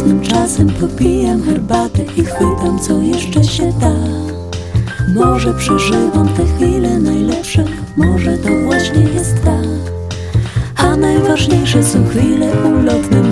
Ulotnym czasem popijam herbatę i chwytam, co jeszcze się da. Może przeżywam te chwile najlepsze, może to właśnie jest tak. A najważniejsze są chwile ulotne